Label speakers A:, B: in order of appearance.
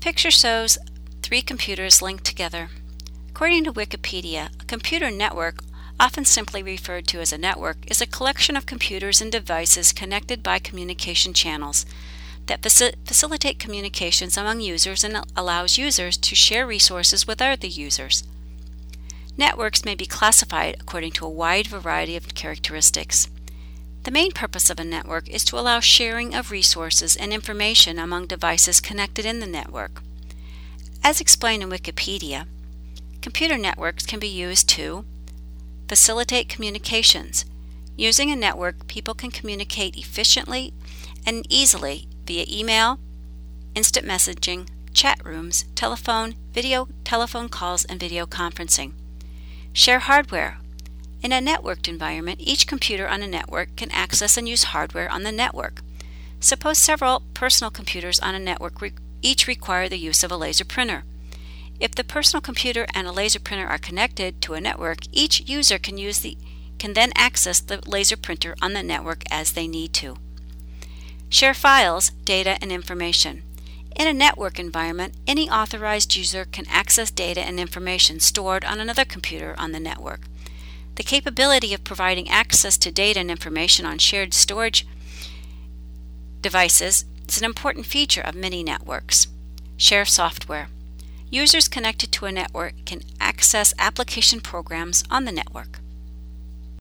A: picture shows three computers linked together. According to Wikipedia, a computer network, often simply referred to as a network, is a collection of computers and devices connected by communication channels that facilitate communications among users and allows users to share resources with other users. Networks may be classified according to a wide variety of characteristics. The main purpose of a network is to allow sharing of resources and information among devices connected in the network. As explained in Wikipedia, computer networks can be used to facilitate communications. Using a network, people can communicate efficiently and easily via email, instant messaging, chat rooms, telephone, video, telephone calls, and video conferencing. Share hardware. In a networked environment, each computer on a network can access and use hardware on the network. Suppose several personal computers on a network each require the use of a laser printer. If the personal computer and a laser printer are connected to a network, each user can then access the laser printer on the network as they need to. Share files, data, and information. In a network environment, any authorized user can access data and information stored on another computer on the network. The capability of providing access to data and information on shared storage devices is an important feature of many networks. Share software. Users connected to a network can access application programs on the network.